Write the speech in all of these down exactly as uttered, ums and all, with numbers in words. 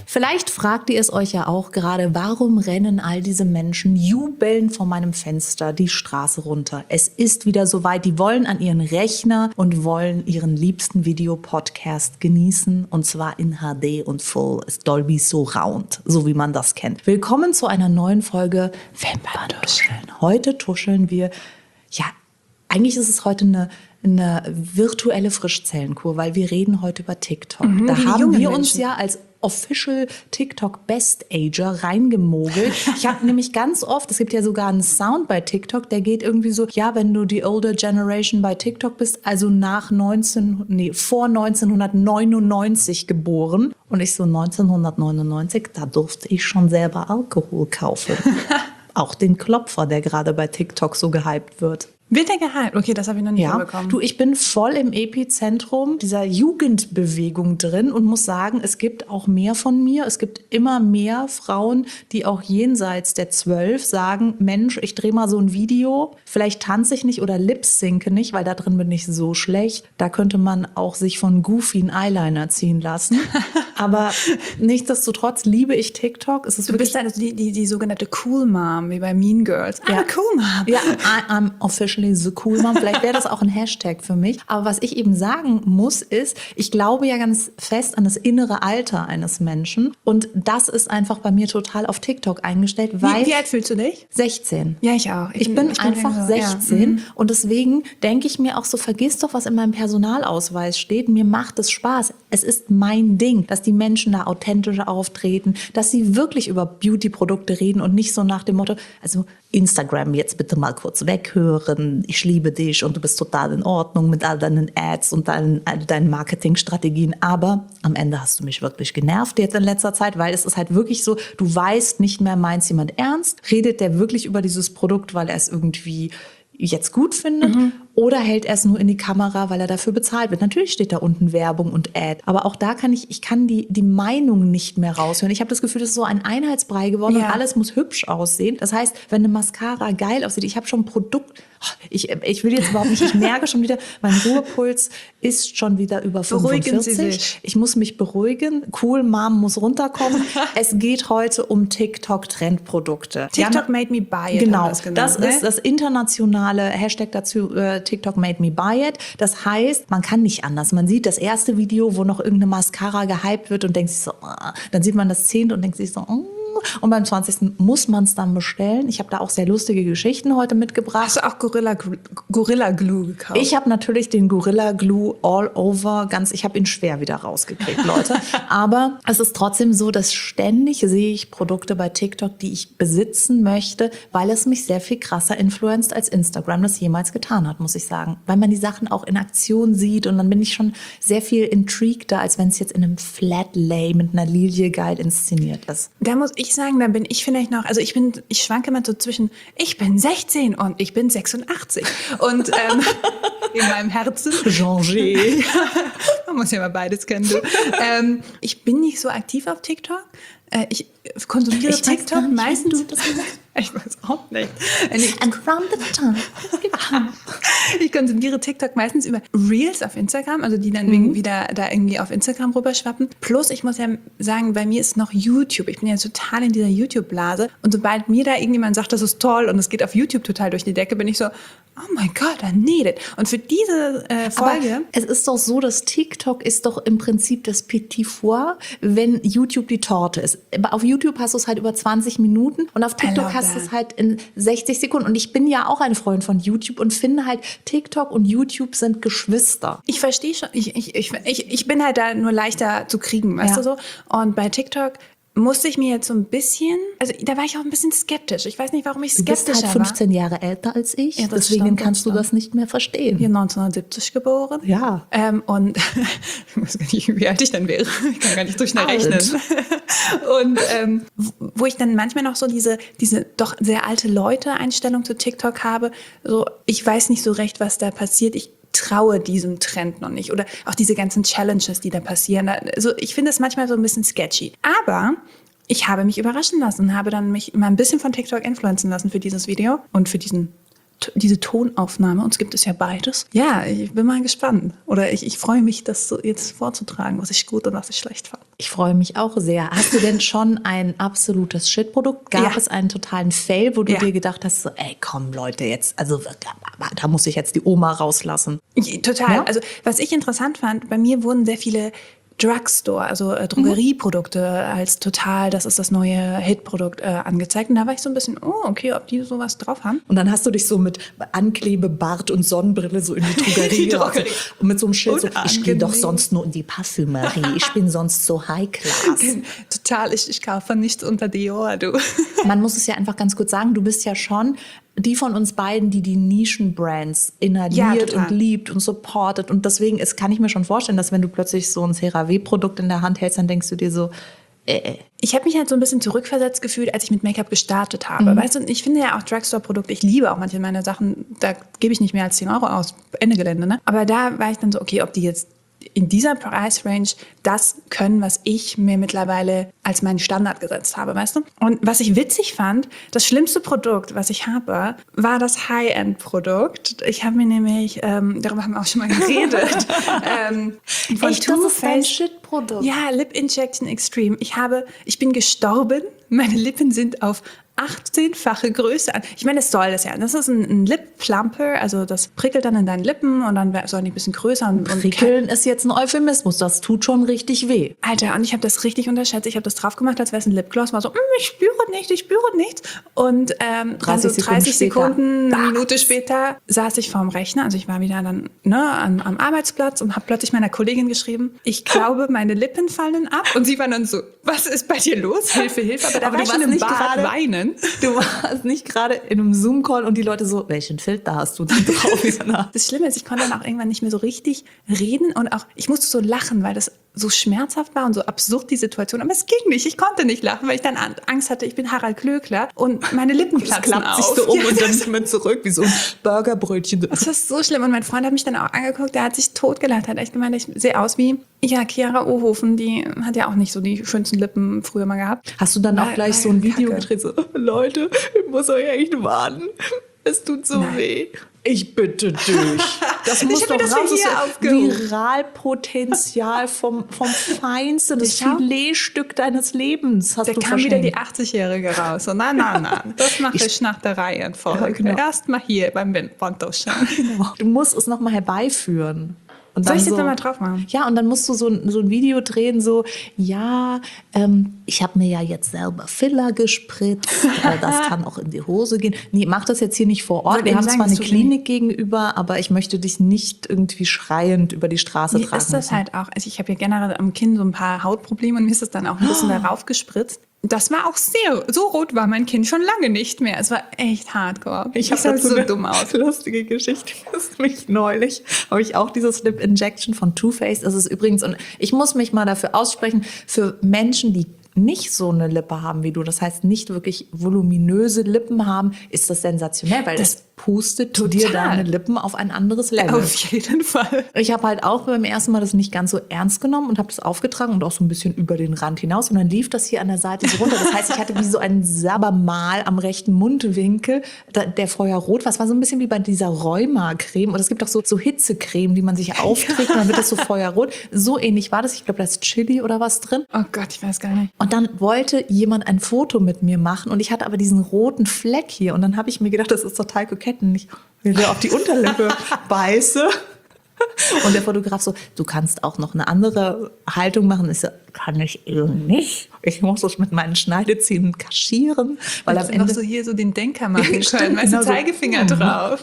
Vielleicht fragt ihr es euch ja auch gerade, warum rennen all diese Menschen jubelnd vor meinem Fenster die Straße runter? Es ist wieder soweit, die wollen an ihren Rechner und wollen ihren liebsten Videopodcast genießen und zwar in H D und Full Dolby Surround, so wie man das kennt. Willkommen zu einer neuen Folge Wimperntuscheln. Heute tuscheln wir, ja, eigentlich ist es heute eine eine virtuelle Frischzellenkur, weil wir reden heute über TikTok. Mhm, da haben wir Menschen. uns ja als Official TikTok Best Ager reingemogelt. Ich habe nämlich ganz oft, es gibt ja sogar einen Sound bei TikTok, der geht irgendwie so, ja, wenn du die older Generation bei TikTok bist, also nach neunzehn, nee, vor neunzehnhundertneunundneunzig geboren. Und ich so neunzehnhundertneunundneunzig, da durfte ich schon selber Alkohol kaufen. Auch den Klopfer, der gerade bei TikTok so gehypt wird. Wird der gehypt? Okay, das habe ich noch nicht ja, mitbekommen. Du, ich bin voll im Epizentrum dieser Jugendbewegung drin und muss sagen, es gibt auch mehr von mir. Es gibt immer mehr Frauen, die auch jenseits der zwölf sagen, Mensch, ich drehe mal so ein Video, vielleicht tanze ich nicht oder lip-synke nicht, weil da drin bin ich so schlecht. Da könnte man auch sich von Goofy einen Eyeliner ziehen lassen. Aber nichtsdestotrotz liebe ich TikTok. Es ist du bist also die, die, die sogenannte Cool Mom, wie bei Mean Girls. I'm ja. a Cool Mom. Ja, I, I'm officially so cool Mom. Vielleicht wäre das auch ein Hashtag für mich. Aber was ich eben sagen muss, ist, ich glaube ja ganz fest an das innere Alter eines Menschen. Und das ist einfach bei mir total auf TikTok eingestellt. Weil Wie, wie alt fühlst du dich? sechzehn. Ja, ich auch. Ich, ich bin, ich einfach bin sechzehn. Ja. Und deswegen denke ich mir auch so, vergiss doch, was in meinem Personalausweis steht. Mir macht es Spaß. Es ist mein Ding, dass die Menschen da authentisch auftreten, dass sie wirklich über Beauty-Produkte reden und nicht so nach dem Motto, also Instagram jetzt bitte mal kurz weghören, ich liebe dich und du bist total in Ordnung mit all deinen Ads und deinen, all deinen Marketingstrategien. Aber am Ende hast du mich wirklich genervt jetzt in letzter Zeit, weil es ist halt wirklich so, du weißt nicht mehr, meint jemand ernst? Redet der wirklich über dieses Produkt, weil er es irgendwie jetzt gut findet? Mhm. Oder hält er es nur in die Kamera, weil er dafür bezahlt wird? Natürlich steht da unten Werbung und Ad. Aber auch da kann ich, ich kann die, die Meinung nicht mehr raushören. Ich habe das Gefühl, das ist so ein Einheitsbrei geworden ja. und alles muss hübsch aussehen. Das heißt, wenn eine Mascara geil aussieht, ich habe schon ein Produkt, ich, ich will jetzt überhaupt nicht, ich merke schon wieder, mein Ruhepuls ist schon wieder über fünfundvierzig. Beruhigen Sie sich. Ich muss mich beruhigen. Cool Mom muss runterkommen. Es geht heute um TikTok-Trendprodukte. TikTok ja, made me buy it. Genau, das, genannt, das ne? ist das internationale Hashtag dazu, äh, TikTok made me buy it. Das heißt, man kann nicht anders. Man sieht das erste Video, wo noch irgendeine Mascara gehypt wird und denkt sich so, ah. Dann sieht man das zehnte und denkt sich so, oh. Und beim zwanzigsten muss man es dann bestellen. Ich habe da auch sehr lustige Geschichten heute mitgebracht. Hast du auch Gorilla, Gorilla Glue gekauft? Ich habe natürlich den Gorilla Glue all over, ganz, ich habe ihn schwer wieder rausgekriegt, Leute. Aber es ist trotzdem so, dass ständig sehe ich Produkte bei TikTok, die ich besitzen möchte, weil es mich sehr viel krasser influenzt, als Instagram das jemals getan hat, muss ich sagen. Weil man die Sachen auch in Aktion sieht und dann bin ich schon sehr viel intrigueder, als wenn es jetzt in einem Flat-Lay mit einer Lilie geil inszeniert ist. Da muss ich sagen, da bin ich vielleicht noch, also ich bin, ich schwanke immer so zwischen, ich bin sechzehn und ich bin sechsundachtzig. Und ähm, in meinem Herzen. Changé. Man muss ja mal beides kennen, du. ähm, ich bin nicht so aktiv auf TikTok. Äh, ich konsumiere ich TikTok nicht, meistens. Du das ich weiß auch nicht. Ich, And from the time. ich konsumiere TikTok meistens über Reels auf Instagram, also die dann mhm. wieder da irgendwie auf Instagram rüberschwappen. Plus, ich muss ja sagen, bei mir ist noch YouTube. Ich bin ja total in dieser YouTube-Blase. Und sobald mir da irgendjemand sagt, das ist toll und es geht auf YouTube total durch die Decke, bin ich so, oh mein Gott, I need it. Und für diese äh, Folge... Aber es ist doch so, dass TikTok ist doch im Prinzip das Petit Four, wenn YouTube die Torte ist. Auf YouTube hast du es halt über zwanzig Minuten und auf TikTok hast du es halt in sechzig Sekunden. Und ich bin ja auch ein Freund von YouTube und finde halt, TikTok und YouTube sind Geschwister. Ich verstehe schon, ich, ich, ich, ich, ich bin halt da nur leichter zu kriegen, weißt ja. du so. Und bei TikTok musste ich mir jetzt so ein bisschen, also da war ich auch ein bisschen skeptisch. Ich weiß nicht, warum ich skeptischer war. Du bist halt fünfzehn Jahre älter als ich, ja, deswegen stimmt, kannst du das nicht mehr verstehen. Hier neunzehnhundertsiebzig geboren. Ja. Ähm, und ich weiß gar nicht, wie alt ich dann wäre. Ich kann gar nicht so schnell rechnen. Und ähm, wo ich dann manchmal noch so diese, diese doch sehr alte Leute-Einstellung zu TikTok habe, so ich weiß nicht so recht, was da passiert. Ich traue diesem Trend noch nicht. Oder auch diese ganzen Challenges, die da passieren. Also ich finde es manchmal so ein bisschen sketchy. Aber ich habe mich überraschen lassen und habe dann mich mal ein bisschen von TikTok influenzen lassen für dieses Video und für diesen diese Tonaufnahme. Uns gibt es ja beides. Ja, ich bin mal gespannt. Oder ich, ich freue mich, das so jetzt vorzutragen, was ich gut und was ich schlecht fand. Ich freue mich auch sehr. Hast du denn schon ein absolutes Shit-Produkt? Gab Ja. es einen totalen Fail, wo du Ja. dir gedacht hast, so, ey, komm Leute, jetzt, also da muss ich jetzt die Oma rauslassen? Ich, total. Ja? Also was ich interessant fand, bei mir wurden sehr viele Drugstore, also äh, Drogerieprodukte als total, das ist das neue Hitprodukt äh, angezeigt. Und da war ich so ein bisschen, oh, okay, ob die sowas drauf haben. Und dann hast du dich so mit Anklebe, Bart und Sonnenbrille so in die Drogerie Die Drogerie. und mit so einem Schild so, ich gehe doch Unangenehm. sonst nur in die Parfümerie, ich bin sonst so High-Class. Total, ich, ich kaufe nichts unter Dior, du. Man muss es ja einfach ganz kurz sagen, du bist ja schon die von uns beiden, die die Nischenbrands inhaliert Ja, total. und liebt und supportet. Und deswegen ist, kann ich mir schon vorstellen, dass wenn du plötzlich so ein CeraVe-Produkt in der Hand hältst, dann denkst du dir so, äh, Ich habe mich halt so ein bisschen zurückversetzt gefühlt, als ich mit Make-up gestartet habe. Weißt du, und ich finde ja auch Drugstore-Produkte, ich liebe auch manche meiner Sachen, da gebe ich nicht mehr als zehn Euro aus, Ende Gelände. Ne? Aber da war ich dann so, okay, ob die jetzt in dieser Price-Range das können, was ich mir mittlerweile als meinen Standard gesetzt habe, weißt du? Und was ich witzig fand, das schlimmste Produkt, was ich habe, war das High-End-Produkt. Ich habe mir nämlich, ähm, darüber haben wir auch schon mal geredet, ähm, von echt, das ist dein Too Faced- Shit-Produkt. Ja, Lip Injection Extreme. Ich habe, ich bin gestorben. Meine Lippen sind auf achtzehnfache Größe an. Ich meine, das soll das ja. Das ist ein, ein Lip Plumper, also das prickelt dann in deinen Lippen und dann sollen die ein bisschen größer. Und, und Prickeln ist jetzt ein Euphemismus, das tut schon richtig weh. Alter, und ich habe das richtig unterschätzt. Ich habe das drauf gemacht, als wäre es ein Lipgloss. War so, mm, ich spüre nicht, ich spüre nichts. Und ähm, dann so dreißig dreißig Sekunden Sekunden, später. eine Minute später saß ich vorm Rechner. Also ich war wieder dann ne, am, am Arbeitsplatz und habe plötzlich meiner Kollegin geschrieben, ich glaube, meine Lippen fallen ab. Und sie war dann so, was ist bei dir los? Hilfe, Hilfe. Aber da Aber war du ich warst schon im nicht Bad gerade- weinen. Du warst nicht gerade in einem Zoom-Call und die Leute so, welchen Filter hast du da drauf? Ich so, na, Das Schlimme ist, ich konnte dann auch irgendwann nicht mehr so richtig reden und auch, ich musste so lachen, weil das so schmerzhaft war und so absurd, die Situation. Aber es ging nicht, ich konnte nicht lachen, weil ich dann Angst hatte, ich bin Harald Klöckler und meine Lippen das platzen klappt sich auf. so um Ja, und dann das- sind wir zurück wie so ein Burgerbrötchen. Das war so schlimm. Und mein Freund hat mich dann auch angeguckt, der hat sich totgelacht, hat echt gemeint, ich sehe aus wie, ja, Chiara Ohofen, die hat ja auch nicht so die schönsten Lippen früher mal gehabt. Hast du dann auch War- gleich war so ein Video Kacke. gedreht, so, Leute, ich muss euch echt warnen. Es tut so Nein. weh. Ich bitte dich. Das Ich muss hab mir doch das für raus. Das ist hier so aufgehoben. Viralpotenzial vom, vom Feinsten, das Schau. Filetstück deines Lebens hast Da du kam verschenkt. wieder die achtzig-Jährige raus. So, nein, nein, nein, das mache ich, nach der Reihenfolge. Ja, genau. Erst mal hier beim Windpontoschen. Du musst es nochmal herbeiführen. Und Soll dann ich das so, nochmal drauf machen? Ja, und dann musst du so ein, so ein Video drehen, so, ja, ähm, ich habe mir ja jetzt selber Filler gespritzt, äh, das kann auch in die Hose gehen. Nee, mach das jetzt hier nicht vor Ort. Wollte Wir eben haben sagen, zwar das eine tut mir Klinik gegenüber, aber ich möchte dich nicht irgendwie schreiend über die Straße Mir tragen ist das müssen. halt auch, also ich habe ja generell am Kinn so ein paar Hautprobleme und mir ist das dann auch ein bisschen darauf gespritzt. Das war auch sehr, so rot war mein Kinn schon lange nicht mehr. Es war echt hardcore. Ich habe sah dazu so eine dumm aus. lustige Geschichte. Das ist mich neulich. Habe ich auch dieses Lip Injection von Too Faced. Das ist übrigens, und ich muss mich mal dafür aussprechen, für Menschen, die nicht so eine Lippe haben wie du, das heißt nicht wirklich voluminöse Lippen haben, ist das sensationell, weil das, Das- pustet Total. dir deine Lippen auf ein anderes Level. Auf jeden Fall. Ich habe halt auch beim ersten Mal das nicht ganz so ernst genommen und habe das aufgetragen und auch so ein bisschen über den Rand hinaus. Und dann lief das hier an der Seite so runter. Das heißt, ich hatte wie so ein Sabbermal am rechten Mundwinkel, da- der vorher rot war. Es war so ein bisschen wie bei dieser Rheuma-Creme. Und es gibt auch so, so Hitzecreme, die man sich aufträgt und dann wird das so feuerrot. So ähnlich war das. Ich glaube, da ist Chili oder was drin. Oh Gott, ich weiß gar nicht. Und dann wollte jemand ein Foto mit mir machen und ich hatte aber diesen roten Fleck hier. Und dann habe ich mir gedacht, das ist total kokett. Und ich wieder auf die Unterlippe beiße. Und der Fotograf so, du kannst auch noch eine andere Haltung machen. Ich so, kann ich eben nicht. Ich muss das mit meinen Schneidezähnen kaschieren. Weil am Weil noch Ende, so hier so den Denker machen können, Stimmt, weißt du, genau so. Zeigefinger drauf.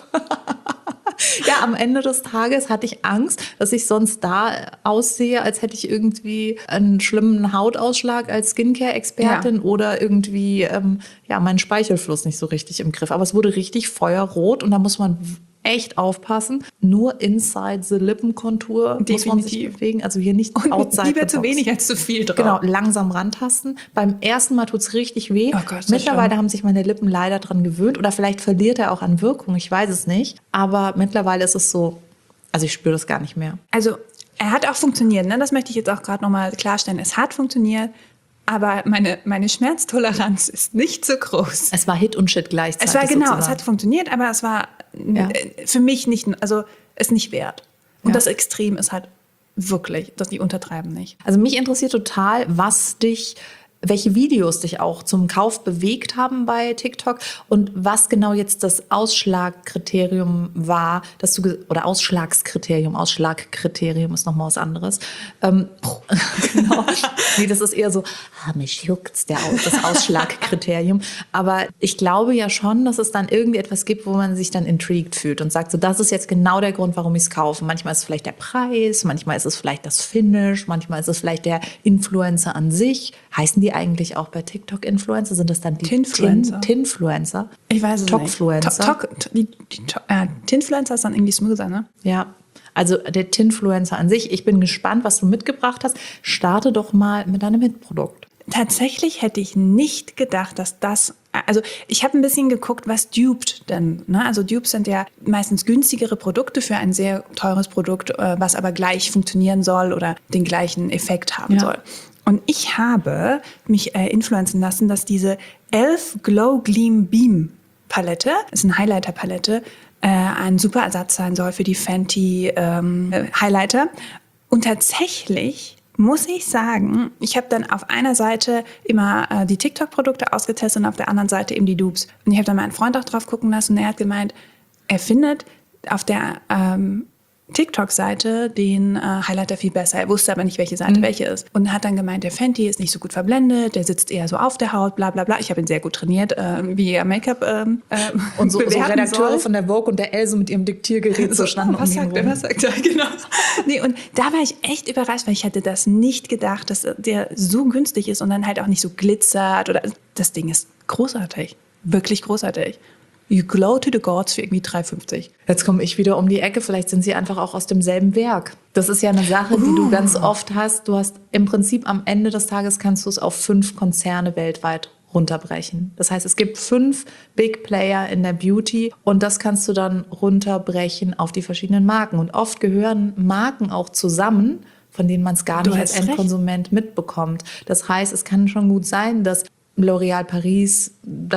ja, am Ende des Tages hatte ich Angst, dass ich sonst da aussehe, als hätte ich irgendwie einen schlimmen Hautausschlag als Skincare-Expertin Ja. oder irgendwie ähm, ja, meinen Speichelfluss nicht so richtig im Griff. Aber es wurde richtig feuerrot und da muss man echt aufpassen. Nur inside the Lippenkontur muss man sich Definitiv. bewegen. Also hier nicht Und outside lieber the zu box. wenig als zu viel drauf. Genau, langsam rantasten. Beim ersten Mal tut's richtig weh. Oh Gott, ist das Mittlerweile schlimm. haben sich meine Lippen leider dran gewöhnt. Oder vielleicht verliert er auch an Wirkung, ich weiß es nicht. Aber mittlerweile ist es so, also ich spüre das gar nicht mehr. Also er hat auch funktioniert, ne? Das möchte ich jetzt auch gerade nochmal klarstellen. Es hat funktioniert. aber meine, meine Schmerztoleranz ist nicht so groß. Es war Hit und Shit gleichzeitig. Es war genau, sozusagen. Es hat funktioniert, aber es war Ja. äh, für mich nicht, also es nicht wert. Und Ja. das Extrem ist halt wirklich, dass die untertreiben nicht. Also mich interessiert total, was dich, welche Videos dich auch zum Kauf bewegt haben bei TikTok und was genau jetzt das Ausschlagkriterium war, dass du ge- oder Ausschlagskriterium, Ausschlagkriterium ist nochmal was anderes. Ähm, genau. Nee, das ist eher so, ah, mich juckt's, der, Aus- das Ausschlagkriterium. Aber ich glaube ja schon, dass es dann irgendwie etwas gibt, wo man sich dann intrigued fühlt und sagt, so, das ist jetzt genau der Grund, warum ich es kaufe. Manchmal ist es vielleicht der Preis, manchmal ist es vielleicht das Finish, manchmal ist es vielleicht der Influencer an sich. Heißen die eigentlich auch bei TikTok Influencer? Sind das dann die Tinfluencer. Tin- Tinfluencer? Ich weiß es Topfluencer? nicht. Top, top, die, die, top, äh, Tinfluencer ist dann irgendwie Smoother, ne? Ja, also der Tinfluencer an sich. Ich bin gespannt, was du mitgebracht hast. Starte doch mal mit deinem Hitprodukt. Tatsächlich hätte ich nicht gedacht, dass das, also ich habe ein bisschen geguckt, was duped denn, ne? Also Dupes sind ja meistens günstigere Produkte für ein sehr teures Produkt, äh, was aber gleich funktionieren soll oder den gleichen Effekt haben Ja. soll. Und ich habe mich äh, influenzen lassen, dass diese e l f Glow Gleam Beam Palette, das ist eine Highlighter-Palette, äh, ein super Ersatz sein soll für die Fenty ähm, äh, Highlighter. Und tatsächlich muss ich sagen, ich habe dann auf einer Seite immer äh, die TikTok-Produkte ausgetestet und auf der anderen Seite eben die Dupes. Und ich habe dann meinen Freund auch drauf gucken lassen und er hat gemeint, er findet auf der ähm, TikTok-Seite den äh, Highlighter viel besser. Er wusste aber nicht, welche Seite mhm. welche ist. Und hat dann gemeint, der Fenty ist nicht so gut verblendet, der sitzt eher so auf der Haut, bla bla bla. Ich habe ihn sehr gut trainiert, äh, wie er Make-up ähm, äh, Und so, so bewerten Redakteure soll. von der Vogue und der Elle so mit ihrem Diktiergerät so standen oh, was um ihn sagt er, rum. was sagt er, genau. Nee, und da war ich echt überrascht, weil ich hatte das nicht gedacht, dass der so günstig ist und dann halt auch nicht so glitzert. Oder das Ding ist großartig, wirklich großartig. You glow to the gods für irgendwie drei fünfzig. Jetzt komme ich wieder um die Ecke. Vielleicht sind sie einfach auch aus demselben Werk. Das ist ja eine Sache, die du ganz oft hast. Du hast im Prinzip am Ende des Tages kannst du es auf fünf Konzerne weltweit runterbrechen. Das heißt, es gibt fünf Big Player in der Beauty und das kannst du dann runterbrechen auf die verschiedenen Marken. Und oft gehören Marken auch zusammen, von denen man es gar Du nicht als hast recht. Endkonsument mitbekommt. Das heißt, es kann schon gut sein, dass L'Oréal Paris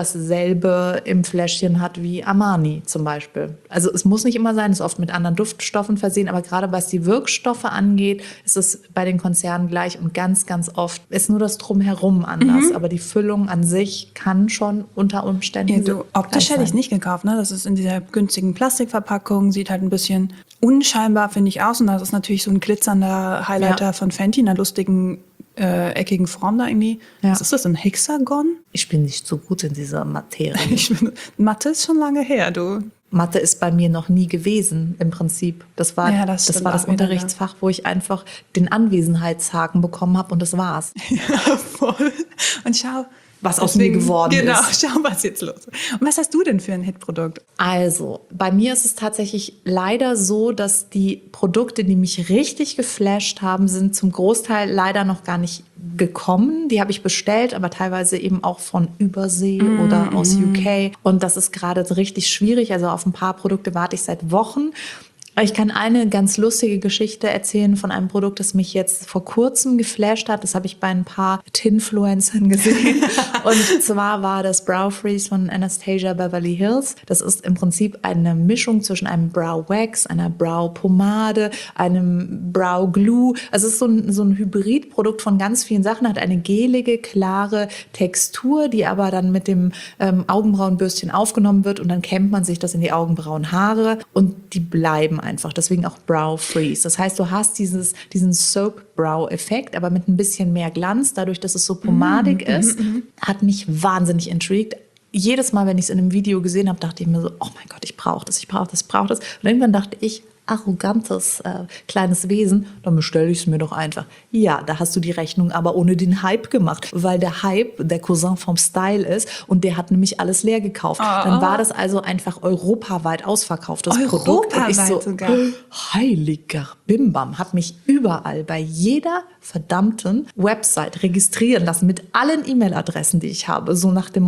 dasselbe im Fläschchen hat wie Armani zum Beispiel. Also es muss nicht immer sein, es ist oft mit anderen Duftstoffen versehen, aber gerade was die Wirkstoffe angeht, ist es bei den Konzernen gleich und ganz, ganz oft ist nur das Drumherum anders. Mhm. Aber die Füllung an sich kann schon unter Umständen Ja, du, optisch hätte ich es nicht gekauft, ne? Das ist in dieser günstigen Plastikverpackung, sieht halt ein bisschen unscheinbar, finde ich, aus. Und das ist natürlich so ein glitzernder Highlighter ja. von Fenty, einer lustigen Äh, eckigen Form da irgendwie. Ja. Was ist das, ein Hexagon? Ich bin nicht so gut in dieser Materie. Ich bin, Mathe ist schon lange her, du. Mathe ist bei mir noch nie gewesen, im Prinzip. Das war ja, das, das, war das Unterrichtsfach, wo ich einfach den Anwesenheitshaken bekommen habe und das war's. Ja, voll. Und schau, was aus mir geworden genau, ist. Genau, schau, was jetzt los ist. Und was hast du denn für ein Hitprodukt? Also, bei mir ist es tatsächlich leider so, dass die Produkte, die mich richtig geflasht haben, sind zum Großteil leider noch gar nicht gekommen. Die habe ich bestellt, aber teilweise eben auch von Übersee mm, oder aus mm. U K. Und das ist gerade richtig schwierig. Also auf ein paar Produkte warte ich seit Wochen. Ich kann eine ganz lustige Geschichte erzählen von einem Produkt, das mich jetzt vor kurzem geflasht hat. Das habe ich bei ein paar Tinfluencern gesehen. Und zwar war das Brow Freeze von Anastasia Beverly Hills. Das ist im Prinzip eine Mischung zwischen einem Brow Wax, einer Brow Pomade, einem Brow Glue. Also es ist so ein, so ein Hybridprodukt von ganz vielen Sachen. Hat eine gelige, klare Textur, die aber dann mit dem ähm, Augenbrauenbürstchen aufgenommen wird. Und dann kämmt man sich das in die Augenbrauenhaare und die bleiben einfach. Deswegen auch Brow Freeze. Das heißt, du hast dieses, diesen Soap-Brow-Effekt, aber mit ein bisschen mehr Glanz. Dadurch, dass es so pomadig mm, ist, mm, hat mich wahnsinnig intrigued. Jedes Mal, wenn ich es in einem Video gesehen habe, dachte ich mir so, oh mein Gott, ich brauche das, ich brauche das, ich brauche das. Und irgendwann dachte ich, arrogantes äh, kleines Wesen, dann bestelle ich es mir doch einfach. Ja, da hast du die Rechnung aber ohne den Hype gemacht, weil der Hype der Cousin vom Style ist und der hat nämlich alles leer gekauft. Oh, dann war das also einfach europaweit ausverkauftes europaweit Produkt. Und ich so, sogar. Heiliger Bimbam, habe mich überall bei jeder verdammten Website registrieren lassen mit allen E-Mail-Adressen, die ich habe, so nach dem Motto,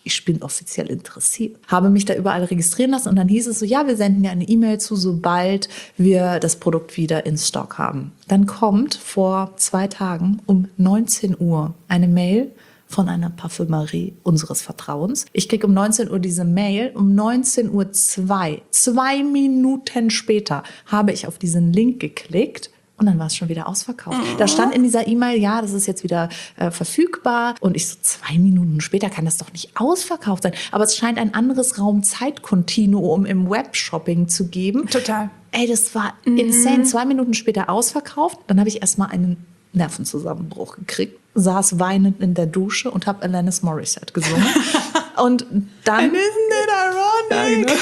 ich bin offiziell interessiert. Habe mich da überall registrieren lassen und dann hieß es so, ja, wir senden dir eine E-Mail zu, sobald wir das Produkt wieder in Stock haben. Dann kommt vor zwei Tagen um neunzehn Uhr eine Mail von einer Parfümerie unseres Vertrauens. Ich kriege um neunzehn Uhr diese Mail. Um neunzehn Uhr zwei, zwei Minuten später, habe ich auf diesen Link geklickt. Und dann war es schon wieder ausverkauft. Mhm. Da stand in dieser E-Mail, ja, das ist jetzt wieder äh, verfügbar. Und ich so, zwei Minuten später kann das doch nicht ausverkauft sein. Aber es scheint ein anderes Raum-Zeit-Kontinuum im Webshopping zu geben. Total. Ey, das war mhm. insane. Zwei Minuten später ausverkauft. Dann habe ich erstmal einen Nervenzusammenbruch gekriegt, saß weinend in der Dusche und habe Alanis Morissette gesungen. Und dann... And isn't it ironic?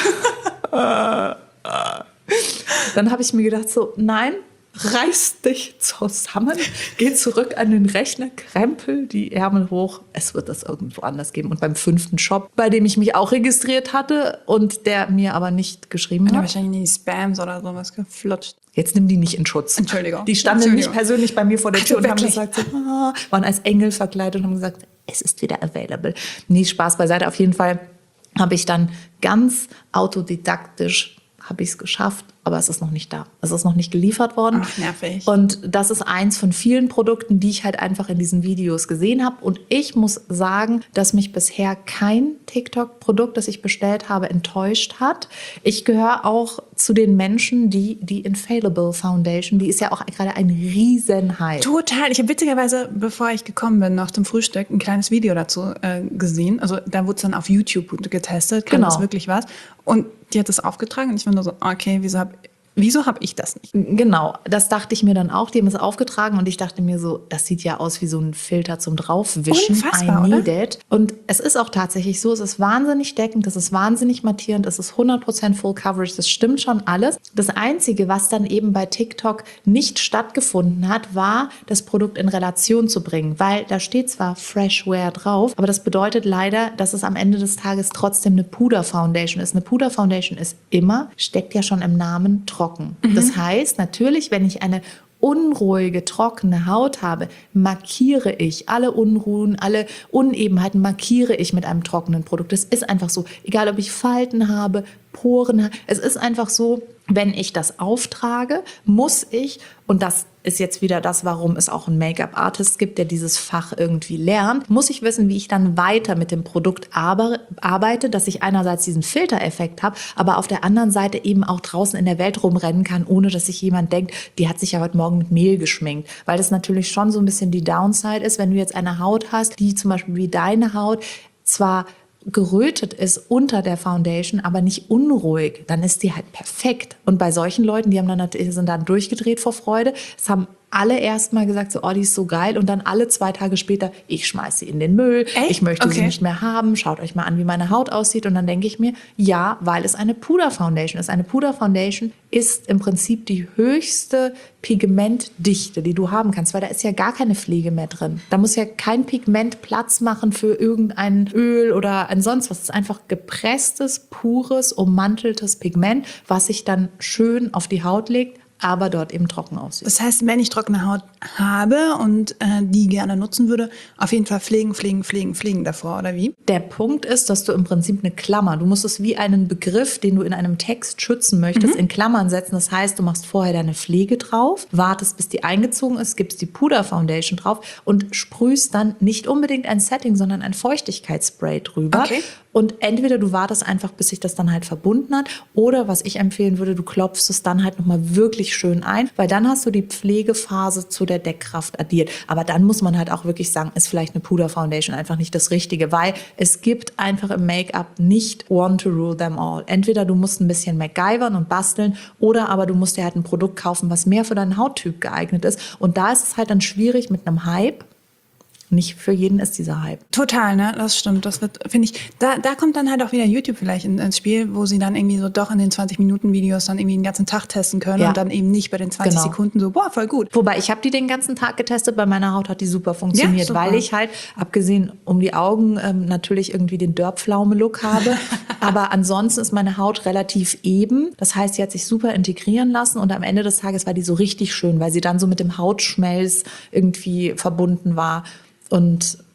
Ja, genau. Dann habe ich mir gedacht so, nein, reiß dich zusammen, geh zurück an den Rechner, krempel die Ärmel hoch. Es wird das irgendwo anders geben. Und beim fünften Shop, bei dem ich mich auch registriert hatte und der mir aber nicht geschrieben hat. hat. Wahrscheinlich in die Spams oder sowas geflutscht. Jetzt nimm die nicht in Schutz. Entschuldigung. Die standen Entschuldigung. nicht persönlich bei mir vor der Tür Ach, und haben wirklich? gesagt, so, ah, waren als Engel verkleidet und haben gesagt, es ist wieder available. Nee, Spaß beiseite. Auf jeden Fall habe ich dann ganz autodidaktisch habe ich es geschafft, aber es ist noch nicht da. Es ist noch nicht geliefert worden. Ach, nervig. Und das ist eins von vielen Produkten, die ich halt einfach in diesen Videos gesehen habe. Und ich muss sagen, dass mich bisher kein TikTok-Produkt, das ich bestellt habe, enttäuscht hat. Ich gehöre auch zu den Menschen, die die Infallible Foundation, die ist ja auch gerade ein Riesenhype. Total. Ich habe witzigerweise, bevor ich gekommen bin, noch zum Frühstück ein kleines Video dazu äh, gesehen. Also da wurde es dann auf YouTube getestet. Kann Genau. das wirklich was? Und die hat das aufgetragen und ich war nur so, okay, wieso habe Wieso hab ich das nicht? Genau, das dachte ich mir dann auch. Die haben es aufgetragen und ich dachte mir so, das sieht ja aus wie so ein Filter zum Draufwischen. Unfassbar, I need oder? it. Und es ist auch tatsächlich so, es ist wahnsinnig deckend, es ist wahnsinnig mattierend, es ist hundert Prozent Full Coverage, das stimmt schon alles. Das Einzige, was dann eben bei TikTok nicht stattgefunden hat, war, das Produkt in Relation zu bringen. Weil da steht zwar Fresh Wear drauf, aber das bedeutet leider, dass es am Ende des Tages trotzdem eine Puder Foundation ist. Eine Puder Foundation ist immer, steckt ja schon im Namen, trocken. Mhm. Das heißt, natürlich, wenn ich eine unruhige, trockene Haut habe, markiere ich alle Unruhen, alle Unebenheiten markiere ich mit einem trockenen Produkt. Das ist einfach so. Egal, ob ich Falten habe, Poren habe. Es ist einfach so, wenn ich das auftrage, muss ich, und das ist jetzt wieder das, warum es auch einen Make-up-Artist gibt, der dieses Fach irgendwie lernt, muss ich wissen, wie ich dann weiter mit dem Produkt arbeite, dass ich einerseits diesen Filtereffekt habe, aber auf der anderen Seite eben auch draußen in der Welt rumrennen kann, ohne dass sich jemand denkt, die hat sich ja heute Morgen mit Mehl geschminkt. Weil das natürlich schon so ein bisschen die Downside ist, wenn du jetzt eine Haut hast, die zum Beispiel wie deine Haut zwar gerötet ist unter der Foundation, aber nicht unruhig, dann ist die halt perfekt. Und bei solchen Leuten, die haben dann natürlich, sind dann durchgedreht vor Freude. Es haben alle erst mal gesagt, so, oh, die ist so geil. Und dann alle zwei Tage später, ich schmeiß sie in den Müll. Echt? Ich möchte Okay. sie nicht mehr haben. Schaut euch mal an, wie meine Haut aussieht. Und dann denke ich mir, ja, weil es eine Puder-Foundation ist. Eine Puder-Foundation ist im Prinzip die höchste Pigmentdichte, die du haben kannst, weil da ist ja gar keine Pflege mehr drin. Da muss ja kein Pigment Platz machen für irgendein Öl oder ein sonst was. Es ist einfach gepresstes, pures, ummanteltes Pigment, was sich dann schön auf die Haut legt, aber dort eben trocken aussieht. Das heißt, wenn ich trockene Haut habe und äh, die gerne nutzen würde, auf jeden Fall pflegen, pflegen, pflegen, pflegen davor, oder wie? Der Punkt ist, dass du im Prinzip eine Klammer, du musst es wie einen Begriff, den du in einem Text schützen möchtest, mhm. in Klammern setzen. Das heißt, du machst vorher deine Pflege drauf, wartest, bis die eingezogen ist, gibst die Puder Foundation drauf und sprühst dann nicht unbedingt ein Setting, sondern ein Feuchtigkeitsspray drüber. Okay. Und entweder du wartest einfach, bis sich das dann halt verbunden hat, oder was ich empfehlen würde, du klopfst es dann halt nochmal wirklich schön ein, weil dann hast du die Pflegephase zu der Deckkraft addiert. Aber dann muss man halt auch wirklich sagen, ist vielleicht eine Puder Foundation einfach nicht das Richtige, weil es gibt einfach im Make-up nicht one to rule them all. Entweder du musst ein bisschen MacGyvern und basteln, oder aber du musst dir halt ein Produkt kaufen, was mehr für deinen Hauttyp geeignet ist. Und da ist es halt dann schwierig mit einem Hype. Nicht für jeden ist dieser Hype. Total, ne? Das stimmt. Das wird, finde ich, da, da kommt dann halt auch wieder YouTube vielleicht in, ins Spiel, wo sie dann irgendwie so doch in den zwanzig-Minuten-Videos dann irgendwie den ganzen Tag testen können Ja. und dann eben nicht bei den zwanzig Genau. Sekunden so, boah, voll gut. Wobei, ich habe die den ganzen Tag getestet, bei meiner Haut hat die super funktioniert, Ja, super. weil ich halt, abgesehen um die Augen, ähm, natürlich irgendwie den Dörrpflaume-Look habe. Aber ansonsten ist meine Haut relativ eben. Das heißt, sie hat sich super integrieren lassen und am Ende des Tages war die so richtig schön, weil sie dann so mit dem Hautschmelz irgendwie verbunden war. Und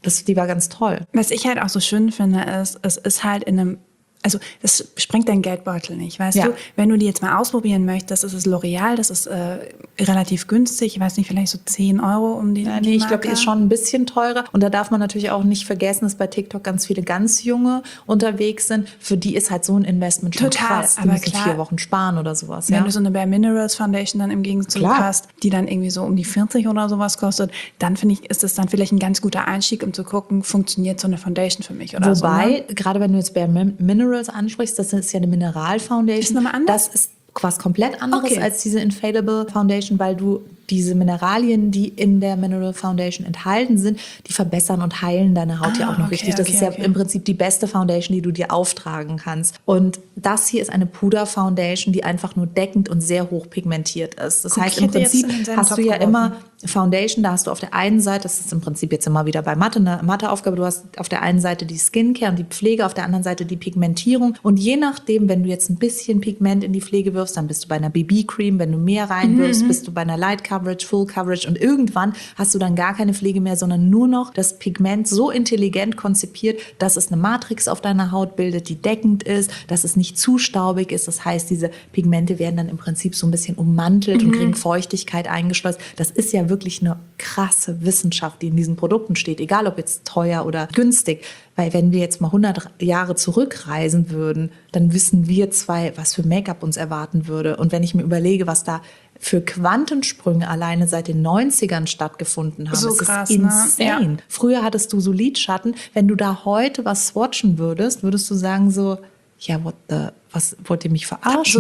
Das, die war ganz toll. Was ich halt auch so schön finde, ist, es ist halt in einem, also das sprengt deinen Geldbeutel nicht, weißt Ja. du? Wenn du die jetzt mal ausprobieren möchtest, das ist L'Oreal, das ist äh, relativ günstig, ich weiß nicht, vielleicht so zehn Euro um die, Ja, die nee, ich Marke. glaube, die ist schon ein bisschen teurer. Und da darf man natürlich auch nicht vergessen, dass bei TikTok ganz viele ganz Junge unterwegs sind. Für die ist halt so ein Investment schon Total, krass. Die aber müssen klar, vier Wochen sparen oder sowas. Wenn Ja? du so eine Bare Minerals Foundation dann im Gegenzug Klar. hast, die dann irgendwie so um die vierzig oder sowas kostet, dann finde ich, ist das dann vielleicht ein ganz guter Einstieg, um zu gucken, funktioniert so eine Foundation für mich oder Wobei, so. Ne? gerade wenn du jetzt Bare Min- Minerals ansprichst, das ist ja eine Mineral-Foundation. Ist nochmal anders? Das ist was komplett anderes Okay. als diese Infallible Foundation, weil du diese Mineralien, die in der Mineral Foundation enthalten sind, die verbessern und heilen deine Haut Ah, ja auch noch okay, richtig. Das okay, ist ja okay. im Prinzip die beste Foundation, die du dir auftragen kannst. Und das hier ist eine Puder-Foundation, die einfach nur deckend und sehr hoch pigmentiert ist. Das Guck, heißt, ich im hätte jetzt Prinzip in denselben hast Topf du ja geworfen. immer Foundation, da hast du auf der einen Seite, das ist im Prinzip jetzt immer wieder bei Mathe, eine Matheaufgabe, du hast auf der einen Seite die Skincare und die Pflege, auf der anderen Seite die Pigmentierung. Und je nachdem, wenn du jetzt ein bisschen Pigment in die Pflege wirfst, dann bist du bei einer B B-Cream. Wenn du mehr reinwirfst, Mhm, bist du bei einer Light Coverage, Full Coverage. Und irgendwann hast du dann gar keine Pflege mehr, sondern nur noch das Pigment so intelligent konzipiert, dass es eine Matrix auf deiner Haut bildet, die deckend ist, dass es nicht zu staubig ist. Das heißt, diese Pigmente werden dann im Prinzip so ein bisschen ummantelt und kriegen Feuchtigkeit eingeschleust. Das ist ja wirklich eine krasse Wissenschaft, die in diesen Produkten steht, egal ob jetzt teuer oder günstig. Weil wenn wir jetzt mal hundert Jahre zurückreisen würden, dann wissen wir zwei, was für Make-up uns erwarten würde. Und wenn ich mir überlege, was da für Quantensprünge alleine seit den neunzigern stattgefunden haben, So es krass, ist ne? insane. Ja. Früher hattest du so Lidschatten. Wenn du da heute was swatchen würdest, würdest du sagen so, ja, what the, was wollt ihr mich So verarschen?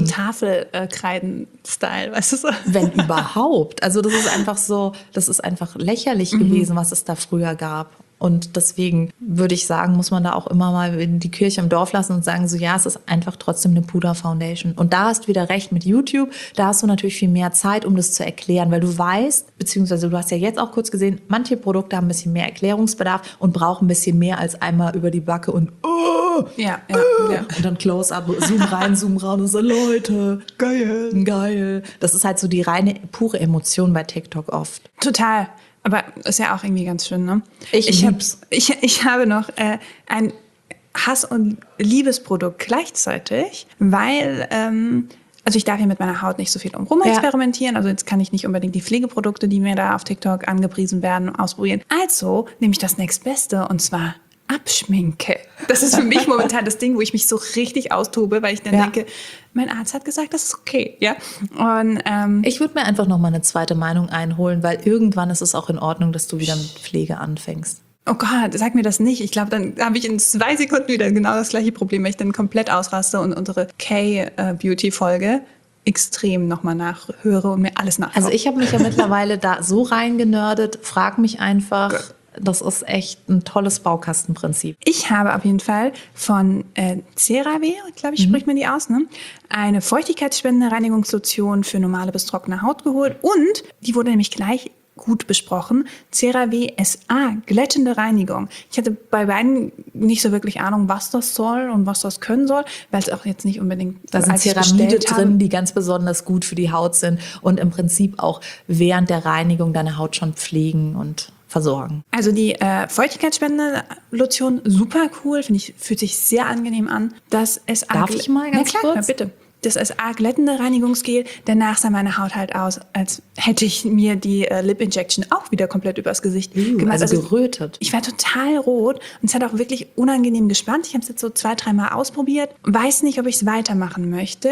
Tafelkreiden-Style, weißt du so? Wenn überhaupt. Also das ist einfach so, das ist einfach lächerlich gewesen, was es da früher gab. Und deswegen würde ich sagen, muss man da auch immer mal in die Kirche im Dorf lassen und sagen, so ja, es ist einfach trotzdem eine Puder-Foundation. Und da hast du wieder recht mit YouTube, da hast du natürlich viel mehr Zeit, um das zu erklären, weil du weißt, beziehungsweise du hast ja jetzt auch kurz gesehen, manche Produkte haben ein bisschen mehr Erklärungsbedarf und brauchen ein bisschen mehr als einmal über die Backe und oh, Ja, ja, ja. und dann Close-up, Zoom rein, Zoom raus und so, Leute, geil, geil. Das ist halt so die reine, pure Emotion bei TikTok oft. Total. Aber ist ja auch irgendwie ganz schön, ne? Ich ich, hab, lieb's. ich, ich habe noch äh, ein Hass- und Liebesprodukt gleichzeitig, weil, ähm, also ich darf hier mit meiner Haut nicht so viel rumexperimentieren. Also jetzt kann ich nicht unbedingt die Pflegeprodukte, die mir da auf TikTok angepriesen werden, ausprobieren. Also nehme ich das nächstbeste und zwar Abschminke. Das ist für mich momentan das Ding, wo ich mich so richtig austobe, weil ich dann Ja. denke, mein Arzt hat gesagt, das ist okay, ja. Und ähm, Ich würde mir einfach noch mal eine zweite Meinung einholen, weil irgendwann ist es auch in Ordnung, dass du wieder mit Pflege anfängst. oh Gott, sag mir das nicht. Ich glaube, dann habe ich in zwei Sekunden wieder genau das gleiche Problem, weil ich dann komplett ausraste und unsere K-Beauty-Folge extrem nochmal nachhöre und mir alles nachhöre. Also ich habe mich ja mittlerweile da so reingenördet, frag mich einfach, das ist echt ein tolles Baukastenprinzip. Ich habe auf jeden Fall von äh, CeraVe, glaube ich, spricht man die aus, ne? Eine feuchtigkeitsspendende Reinigungslotion für normale bis trockene Haut geholt. Und die wurde nämlich gleich gut besprochen. CeraVe S A, glättende Reinigung. Ich hatte bei beiden nicht so wirklich Ahnung, was das soll und was das können soll, weil es auch jetzt nicht unbedingt... Da sind als ich Ceramide bestellt habe- drin, die ganz besonders gut für die Haut sind und im Prinzip auch während der Reinigung deine Haut schon pflegen und versorgen. Also die äh, feuchtigkeitsspendende Lotion, super cool, finde ich, fühlt sich sehr angenehm an. Das S A Darf ich mal ganz ja, klar, kurz? Ja, bitte. Das S A glättende Reinigungsgel, danach sah meine Haut halt aus, als hätte ich mir die äh, Lip Injection auch wieder komplett übers Gesicht Uh, gemacht. also gerötet. Ich war total rot und es hat auch wirklich unangenehm gespannt. Ich habe es jetzt so zwei, dreimal ausprobiert. Weiß nicht, ob ich es weitermachen möchte.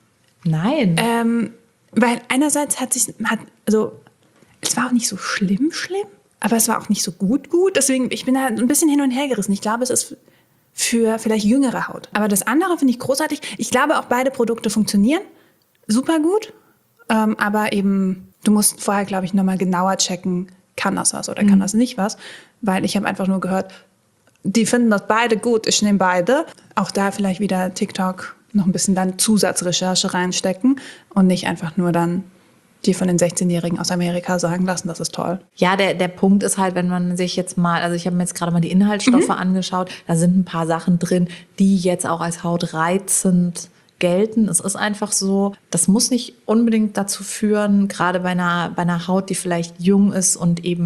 Nein. Ähm, weil einerseits hat sich, hat, also es war auch nicht so schlimm, schlimm, aber es war auch nicht so gut, gut. Deswegen, ich bin da ein bisschen hin und her gerissen. Ich glaube, es ist für vielleicht jüngere Haut. Aber das andere finde ich großartig. Ich glaube, auch beide Produkte funktionieren super gut. Ähm, aber eben, du musst vorher, glaube ich, nochmal genauer checken, kann das was oder kann das nicht was. Weil ich habe einfach nur gehört, die finden das beide gut, ich nehme beide. Auch da vielleicht wieder TikTok noch ein bisschen dann Zusatzrecherche reinstecken und nicht einfach nur dann die von den sechzehnjährigen aus Amerika sagen lassen, das ist toll. Ja, der, der Punkt ist halt, wenn man sich jetzt mal, also ich habe mir jetzt gerade mal die Inhaltsstoffe angeschaut, da sind ein paar Sachen drin, die jetzt auch als hautreizend gelten. Es ist einfach so, das muss nicht unbedingt dazu führen, gerade bei einer, bei einer Haut, die vielleicht jung ist und eben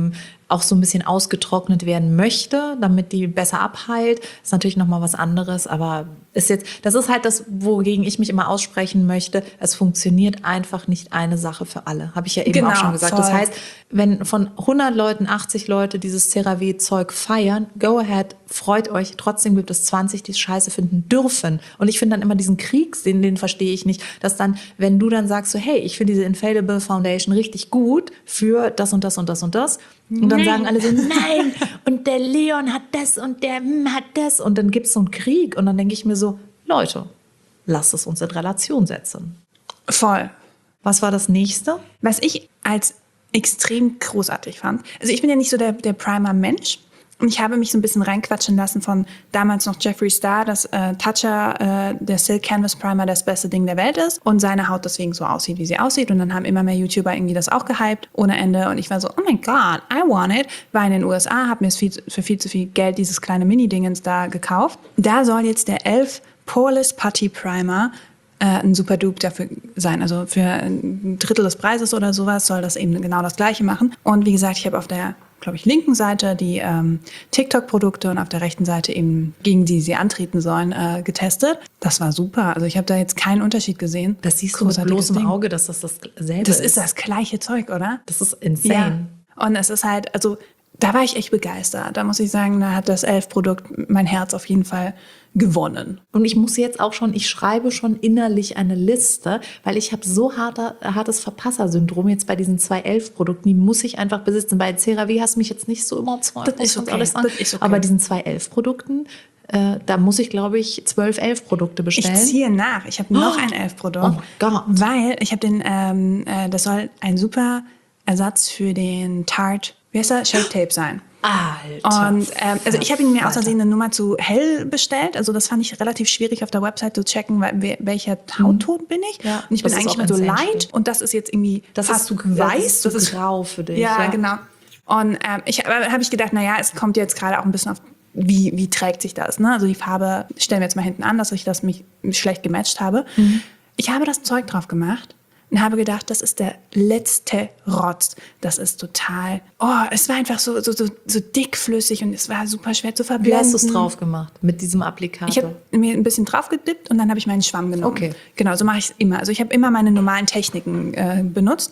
auch so ein bisschen ausgetrocknet werden möchte, damit die besser abheilt. Ist natürlich nochmal was anderes, aber ist jetzt, das ist halt das, wogegen ich mich immer aussprechen möchte. Es funktioniert einfach nicht eine Sache für alle. Habe ich ja eben Genau, auch schon gesagt. voll. Das heißt, wenn von hundert Leuten achtzig Leute dieses CeraVe-Zeug feiern, go ahead, freut euch. Trotzdem gibt es zwanzig, die es scheiße finden dürfen. Und ich finde dann immer diesen Krieg, den, den verstehe ich nicht, dass dann, wenn du dann sagst so, hey, ich finde diese Infallible Foundation richtig gut für das und das und das und das. Und dann Nein. sagen alle so, nein, und der Leon hat das und der hm, hat das. Und dann gibt es so einen Krieg. Und dann denke ich mir so, Leute, lasst es uns in Relation setzen. Voll. Was war das nächste? Was ich als extrem großartig fand, also ich bin ja nicht so der, der Primer-Mensch. Und ich habe mich so ein bisschen reinquatschen lassen von damals noch Jeffree Star, dass äh, Tatcha, äh, der Silk Canvas Primer, das beste Ding der Welt ist und seine Haut deswegen so aussieht, wie sie aussieht. Und dann haben immer mehr YouTuber irgendwie das auch gehypt, ohne Ende. Und ich war so, oh mein Gott, I want it. War in den U S A, habe mir viel, für viel zu viel Geld dieses kleine Mini-Dingens da gekauft. Da soll jetzt der elf Poreless Putty Primer äh, ein super Dupe dafür sein. Also für ein Drittel des Preises oder sowas soll das eben genau das Gleiche machen. Und wie gesagt, ich habe auf der glaube ich, linken Seite die ähm, TikTok-Produkte und auf der rechten Seite eben, gegen die sie antreten sollen, äh, getestet. Das war super. Also ich habe da jetzt keinen Unterschied gesehen. Das siehst du mit bloßem Ding. Auge, dass das dasselbe das ist. Das ist das gleiche Zeug, oder? Das ist insane. Ja. Und es ist halt, also da war ich echt begeistert. Da muss ich sagen, da hat das elf-Produkt mein Herz auf jeden Fall gewonnen. Und ich muss jetzt auch schon, ich schreibe schon innerlich eine Liste, weil ich habe so harter, hartes Verpasser-Syndrom jetzt bei diesen zwei elf-Produkten, die muss ich einfach besitzen. Bei CeraVe hast du mich jetzt nicht so überzeugt. Das ist okay. Alles an. Das ist okay. Aber diesen zwei elf-Produkten, äh, da muss ich, glaube ich, zwölf elf-Produkte bestellen. Ich ziehe nach. Ich habe noch Oh. ein elf-Produkt. Oh Gott. Weil ich habe den, ähm, äh, das soll ein super Ersatz für den Tarte, wie heißt der? Shape Tape sein. Alter. Und ähm, also ich habe ihn mir aus Alter. Versehen eine Nummer zu hell bestellt. Also das fand ich relativ schwierig auf der Website zu checken, weil, welcher Hautton bin ich. Ja, und ich bin das ist eigentlich auch immer so insane light schwierig. und das ist jetzt irgendwie Das fast ist zu weiß. Das ist zu grau für dich. Ja, Ja. genau. Und ähm, ich habe hab ich gedacht, naja, es kommt jetzt gerade auch ein bisschen auf, wie, wie trägt sich das. Ne? Also die Farbe stellen wir jetzt mal hinten an, dass ich das mich schlecht gematcht habe. Mhm. Ich habe das Zeug drauf gemacht und habe gedacht, das ist der letzte Rotz. Das ist total, oh, es war einfach so, so, so, so dickflüssig und es war super schwer zu Wie verblenden. hast du es drauf gemacht? Mit diesem Applikator? Ich habe mir ein bisschen drauf gedippt und dann habe ich meinen Schwamm genommen. Okay. Genau, so mache ich es immer. Also ich habe immer meine normalen Techniken äh, benutzt.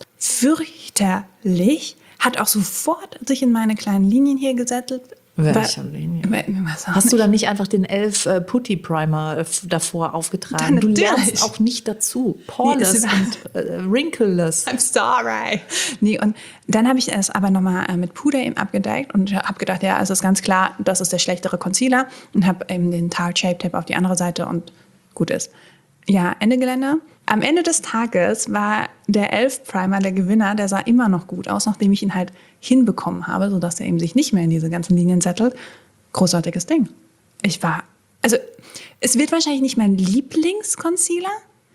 Fürchterlich. Hat auch sofort sich in meine kleinen Linien hier gesettelt. Welche Weil- Linie? weil- was auch Hast du nicht. dann nicht einfach den elf äh, Putty Primer äh, f- davor aufgetragen? Ja, Du natürlich. lernst auch nicht dazu. Poreless Nee, das und äh, wrinkleless. I'm sorry. Nee, und dann habe ich es aber nochmal äh, mit Puder eben abgedeckt und habe gedacht, ja, es ist ganz klar, das ist der schlechtere Concealer und habe eben den Tarte Shape Tape auf die andere Seite und gut ist. Ja, Ende Gelände. Am Ende des Tages war der elf Primer der Gewinner, der sah immer noch gut aus, nachdem ich ihn halt hinbekommen habe, sodass er eben sich nicht mehr in diese ganzen Linien settelt. Großartiges Ding. Ich war, also es wird wahrscheinlich nicht mein Lieblingsconcealer,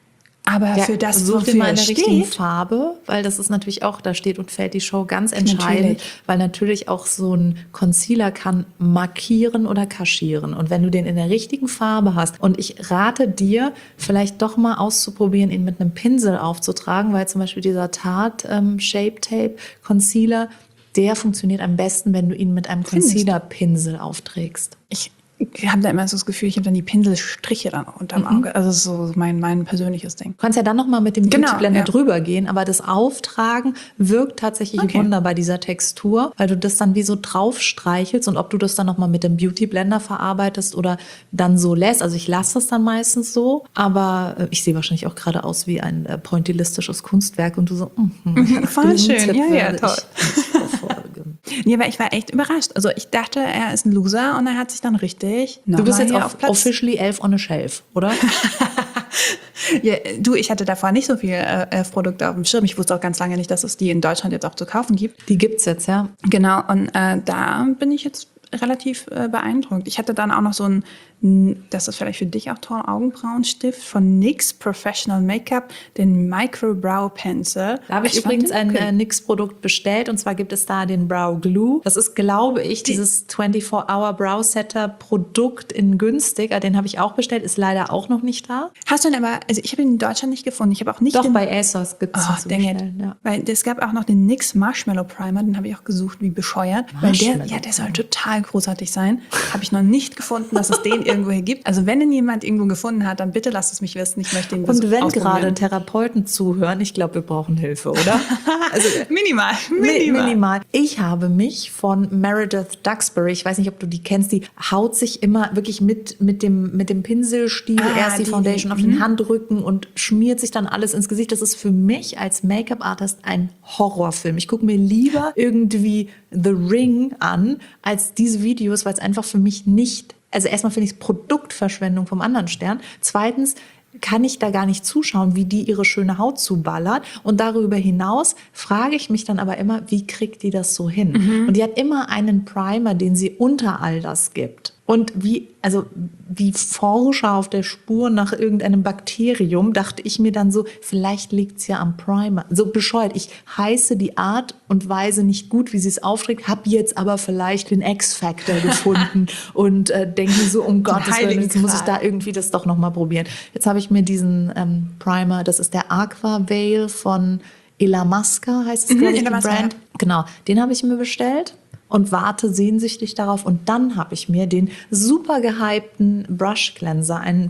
aber für das, such dir wofür mal er eine richtige steht, Farbe, weil das ist natürlich auch, da steht und fällt die Show ganz entscheidend, Natürlich. weil natürlich auch so ein Concealer kann markieren oder kaschieren. Und wenn du den in der richtigen Farbe hast, und ich rate dir, vielleicht doch mal auszuprobieren, ihn mit einem Pinsel aufzutragen, weil zum Beispiel dieser Tarte ähm, Shape Tape Concealer, der funktioniert am besten, wenn du ihn mit einem Findest du? Concealer-Pinsel aufträgst. ich habe da immer so das Gefühl, ich habe dann die Pinselstriche dann unterm Auge. Also das ist so mein, mein persönliches Ding. Du kannst ja dann noch mal mit dem Genau, Beauty Blender ja. drüber gehen, aber das Auftragen wirkt tatsächlich Okay. Wunder bei dieser Textur, weil du das dann wie so drauf streichelst und ob du das dann noch mal mit dem Beauty Blender verarbeitest oder dann so lässt. Also ich lasse es dann meistens so, aber äh, ich sehe wahrscheinlich auch gerade aus wie ein äh, pointillistisches Kunstwerk und du so, mhm, Voll schön. Ja, ja, toll. verfolgen. Nee, aber ich war echt überrascht. Also ich dachte, er ist ein Loser und er hat sich dann richtig Du bist jetzt hier auf, officially elf on a shelf, oder? Ja, du, ich hatte davor nicht so viel äh, Elf-Produkte auf dem Schirm. Ich wusste auch ganz lange nicht, dass es die in Deutschland jetzt auch zu kaufen gibt. Die gibt's jetzt, ja. Genau, und äh, da bin ich jetzt relativ äh, beeindruckt. Ich hatte dann auch noch so ein, das ist vielleicht für dich auch toll, Augenbrauenstift von N Y X Professional Make-up, den Micro Brow Pencil. Da habe ich, ich übrigens ein äh, N Y X-Produkt bestellt und zwar gibt es da den Brow Glue. Das ist, glaube ich, Die, dieses vierundzwanzig Hour Brow Setter Produkt in günstig. Den habe ich auch bestellt, ist leider auch noch nicht da. Hast du denn aber, also ich habe ihn in Deutschland nicht gefunden. Ich habe auch nicht Doch, den, bei ASOS gibt es oh, zu bestellen. Ja. Weil es gab auch noch den N Y X Marshmallow Primer, den habe ich auch gesucht, wie bescheuert. Weil der, ja, der soll total großartig sein. Habe ich noch nicht gefunden, dass es den irgendwo hier gibt. Also wenn ihn jemand irgendwo gefunden hat, dann bitte lasst es mich wissen. Ich möchte ihn Und wenn gerade Therapeuten zuhören, ich glaube, wir brauchen Hilfe, oder? Also minimal, minimal. minimal. Ich habe mich von Meredith Duxbury, ich weiß nicht, ob du die kennst, die haut sich immer wirklich mit, mit, dem, mit dem Pinselstiel ah, erst die, die Foundation die, auf den Handrücken und schmiert sich dann alles ins Gesicht. Das ist für mich als Make-up-Artist ein Horrorfilm. Ich gucke mir lieber irgendwie The Ring an, als diese Videos, weil es einfach für mich nicht, also erstmal finde ich es Produktverschwendung vom anderen Stern. Zweitens kann ich da gar nicht zuschauen, wie die ihre schöne Haut zuballert. Und darüber hinaus frage ich mich dann aber immer, wie kriegt die das so hin? Mhm. Und die hat immer einen Primer, den sie unter all das gibt. Und wie, also wie Forscher auf der Spur nach irgendeinem Bakterium, dachte ich mir dann so, vielleicht liegt's ja am Primer. So bescheuert. Ich heiße die Art und Weise nicht gut, wie sie es aufträgt, habe jetzt aber vielleicht den X-Factor gefunden und äh, denke so, um Gottes Willen, jetzt muss ich da irgendwie das doch nochmal probieren. Jetzt habe ich mir diesen ähm, Primer, das ist der Aqua Veil von Illamasqua, heißt es, glaube ich, die Brand. Genau, den habe ich mir bestellt. Und warte sehnsüchtig darauf. Und dann habe ich mir den super gehypten Brush Cleanser, ein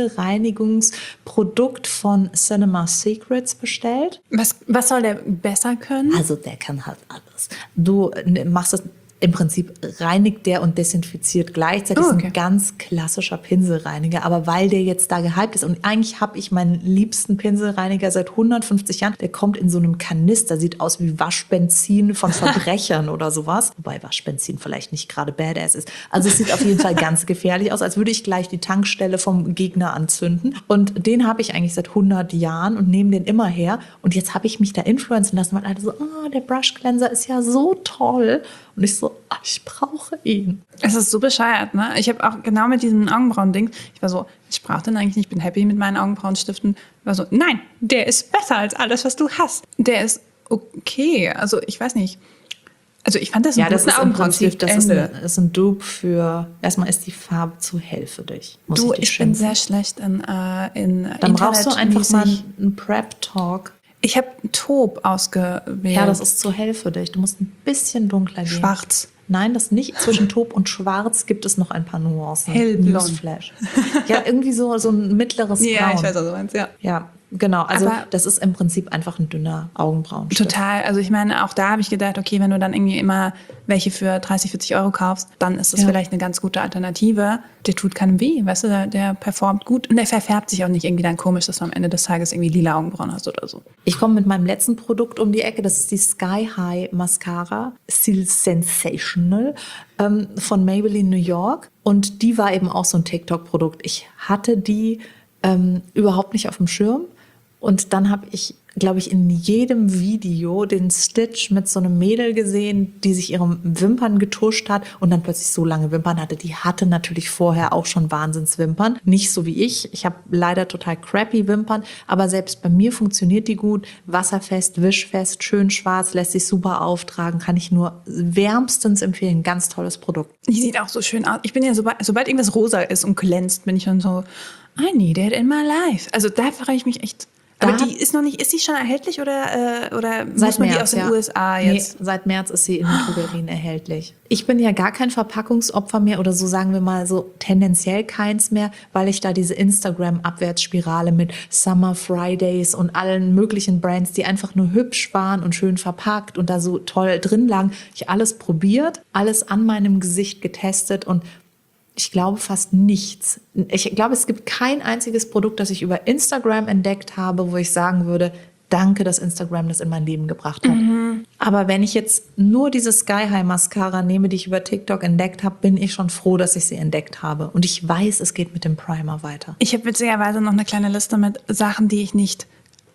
Pinselreinigungsprodukt von Cinema Secrets bestellt. Was, was soll der besser können? Also der kann halt alles. Du machst das, im Prinzip reinigt der und desinfiziert gleichzeitig. Oh, okay. Ist ein ganz klassischer Pinselreiniger. Aber weil der jetzt da gehypt ist und eigentlich habe ich meinen liebsten Pinselreiniger seit hundertfünfzig Jahren, der kommt in so einem Kanister, sieht aus wie Waschbenzin von Verbrechern oder sowas. Wobei Waschbenzin vielleicht nicht gerade badass ist. Also es sieht auf jeden Fall ganz gefährlich aus, als würde ich gleich die Tankstelle vom Gegner anzünden. Und den habe ich eigentlich seit hundert Jahren und nehme den immer her. Und jetzt habe ich mich da influenzen lassen, weil alle so, ah, der Brush Cleanser ist ja so toll. Und ich so, ach, ich brauche ihn. Es ist so bescheuert, ne? Ich habe auch genau mit diesem Augenbrauending, ich war so, ich brauche den eigentlich nicht, ich bin happy mit meinen Augenbrauenstiften. Ich war so, nein, der ist besser als alles, was du hast. Der ist okay, also ich weiß nicht. Also ich fand das ein ja, das ist Augenbrauenstift. Das ist ein, ist ein Dupe für, erstmal ist die Farbe zu hell für dich. Muss du, ich, ich bin sehr schlecht in, äh, in Dann brauchst du einfach mal einen Prep-Talk. Ich habe Taupe ausgewählt. Ja, das ist zu hell für dich. Du musst ein bisschen dunkler gehen. Schwarz. Nein, das nicht. Zwischen Taupe und Schwarz gibt es noch ein paar Nuancen. Hellblond. Newsflash. Ja, irgendwie so, so ein mittleres Braun. Ja, ich weiß, was du meinst, ja. Ja, genau. Also aber das ist im Prinzip einfach ein dünner Augenbrauenstift. Total. Also ich meine, auch da habe ich gedacht, okay, wenn du dann irgendwie immer welche für dreißig, vierzig Euro kaufst, dann ist das ja vielleicht eine ganz gute Alternative. Der tut keinem weh, weißt du, der, der performt gut und der verfärbt sich auch nicht irgendwie dann komisch, dass du am Ende des Tages irgendwie lila Augenbrauen hast oder so. Ich komme mit meinem letzten Produkt um die Ecke, das ist die Sky High Mascara, Still Sensational ähm, von Maybelline New York und die war eben auch so ein TikTok-Produkt. Ich hatte die ähm, überhaupt nicht auf dem Schirm. Und dann habe ich, glaube ich, in jedem Video den Stitch mit so einem Mädel gesehen, die sich ihre Wimpern getuscht hat und dann plötzlich so lange Wimpern hatte. Die hatte natürlich vorher auch schon Wahnsinnswimpern. Nicht so wie ich. Ich habe leider total crappy Wimpern, aber selbst bei mir funktioniert die gut. Wasserfest, wischfest, schön schwarz, lässt sich super auftragen. Kann ich nur wärmstens empfehlen. Ganz tolles Produkt. Die sieht auch so schön aus. Ich bin ja, sobald, sobald irgendwas rosa ist und glänzt, bin ich dann so, I need it in my life. Also da frage ich mich echt. Aber die ist noch nicht, ist die schon erhältlich oder, äh, oder muss man März, die aus den ja. U S A jetzt? Nee, seit März ist sie in den Drogerien erhältlich. Ich bin ja gar kein Verpackungsopfer mehr oder so sagen wir mal so tendenziell keins mehr, weil ich da diese Instagram-Abwärtsspirale mit Summer Fridays und allen möglichen Brands, die einfach nur hübsch waren und schön verpackt und da so toll drin lagen, ich alles probiert, alles an meinem Gesicht getestet und ich glaube fast nichts. Ich glaube, es gibt kein einziges Produkt, das ich über Instagram entdeckt habe, wo ich sagen würde, danke, dass Instagram das in mein Leben gebracht hat. Mhm. Aber wenn ich jetzt nur diese Sky High Mascara nehme, die ich über TikTok entdeckt habe, bin ich schon froh, dass ich sie entdeckt habe. Und ich weiß, es geht mit dem Primer weiter. Ich habe witzigerweise noch eine kleine Liste mit Sachen, die ich nicht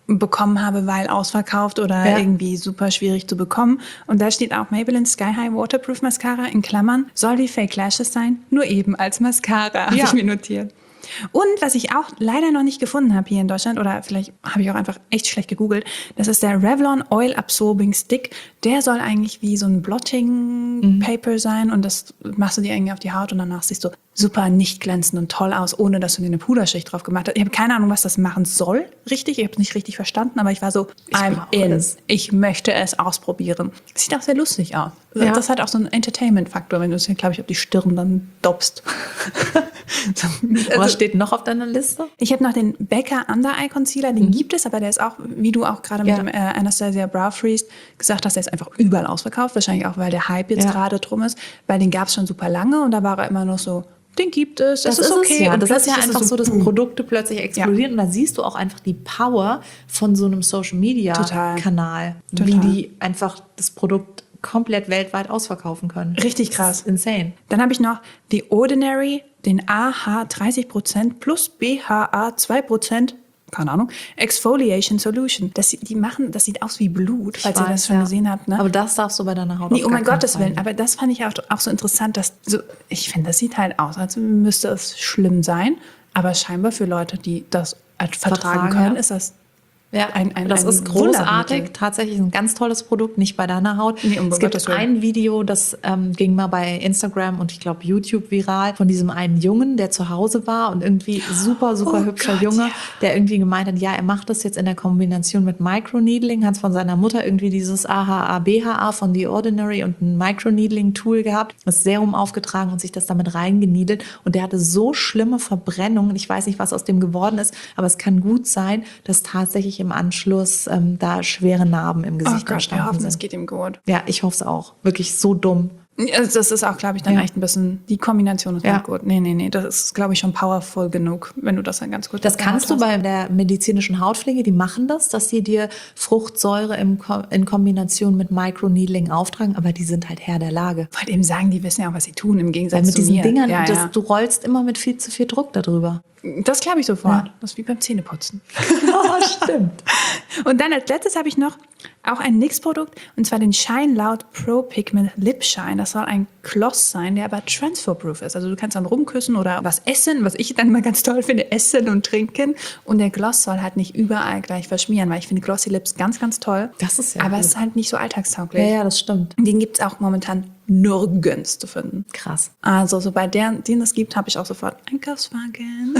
bekommen habe, weil ausverkauft oder Ja. irgendwie super schwierig zu bekommen. Und da steht auch Maybelline Sky High Waterproof Mascara in Klammern. Soll wie Fake Lashes sein, nur eben als Mascara, habe Ja. ich mir notiert. Und was ich auch leider noch nicht gefunden habe hier in Deutschland, oder vielleicht habe ich auch einfach echt schlecht gegoogelt, das ist der Revlon Oil Absorbing Stick. Der soll eigentlich wie so ein Blotting Paper sein und das machst du dir irgendwie auf die Haut und danach siehst du super nicht glänzend und toll aus, ohne dass du dir eine Puderschicht drauf gemacht hast. Ich habe keine Ahnung, was das machen soll, richtig. Ich habe es nicht richtig verstanden, aber ich war so, I'm brauche in. es. Ich möchte es ausprobieren. Sieht auch sehr lustig aus. Ja. Das hat auch so einen Entertainment-Faktor, wenn du es, glaube ich, auf die Stirn dann doppst. Was steht noch auf deiner Liste? Ich habe noch den Becca Under Eye Concealer, den gibt es, aber der ist auch, wie du auch gerade mit Ja. dem äh, Anastasia Brow Freeze gesagt hast, der ist einfach überall ausverkauft. Wahrscheinlich auch, weil der Hype jetzt Ja. gerade drum ist. Weil den gab es schon super lange und da war er immer noch so, den gibt es, das, Das ist okay. es ja. Und Das ist ja plötzlich einfach so, dass boom. Produkte plötzlich explodieren. Und da siehst du auch einfach die Power von so einem Total. Social-Media-Kanal. Wie Total. die einfach das Produkt komplett weltweit ausverkaufen können. Richtig Das krass. ist insane. Dann habe ich noch The Ordinary, den A H dreißig Prozent plus B H A zwei Prozent, keine Ahnung, Exfoliation Solution. Das, die machen, das sieht aus wie Blut, falls ihr das schon ja. gesehen habt. Ne? Aber das darfst du bei deiner Haut Nee, auf um gar mein keinen Gottes Fall. Willen. Aber das fand ich auch, auch so interessant, dass so, ich finde, das sieht halt aus, als müsste es schlimm sein. Aber scheinbar für Leute, die das halt vertragen Vertragen, können, ja. ist das Ja, ein, ein das ein ist großartig. Wundermittel. Tatsächlich ein ganz tolles Produkt, nicht bei deiner Haut. Nee, um es gibt Gottes Willen. ein Video, das ähm, ging mal bei Instagram und ich glaube YouTube viral, von diesem einen Jungen, der zu Hause war und irgendwie super, super Oh hübscher Gott, Junge, ja. der irgendwie gemeint hat, ja, er macht das jetzt in der Kombination mit Microneedling, hat von seiner Mutter irgendwie dieses A H A B H A von The Ordinary und ein Microneedling-Tool gehabt, das Serum aufgetragen und sich das damit reingeniedelt und der hatte so schlimme Verbrennungen, ich weiß nicht, was aus dem geworden ist, aber es kann gut sein, dass tatsächlich im Anschluss ähm, da schwere Narben im Oh Gesicht Gott, wir entstanden hoffen, sind. es geht ihm gut. Ja, ich hoffe es auch. Wirklich so dumm. Also das ist auch, glaube ich, dann Ja. echt ein bisschen, die Kombination ist Ja. nicht gut. Nee, nee, nee, das ist, glaube ich, schon powerful genug, wenn du das dann ganz gut Das kannst du hast. bei der medizinischen Hautpflege, die machen das, dass sie dir Fruchtsäure im Ko in Kombination mit Microneedling auftragen, aber die sind halt Herr der Lage. Ich wollte eben sagen, die wissen ja auch, was sie tun, im Gegensatz Weil mit zu diesen mir. Dingern, ja, das, ja. du rollst immer mit viel zu viel Druck darüber. Das glaube ich sofort. Ja. Das ist wie beim Zähneputzen. Oh, stimmt. Und dann als letztes habe ich noch auch ein N Y X-Produkt, und zwar den Shine Loud Pro Pigment Lip Shine. Das soll ein Gloss sein, der aber transferproof ist. Also du kannst dann rumküssen oder was essen, was ich dann immer ganz toll finde, essen und trinken. Und der Gloss soll halt nicht überall gleich verschmieren, weil ich finde Glossy Lips ganz, ganz toll. Das ist ja Aber gut. es ist halt nicht so alltagstauglich. Ja, ja, das stimmt. Den gibt es auch momentan nirgends zu finden. Krass. Also so bei denen, denen es gibt, habe ich auch sofort Einkaufswagen.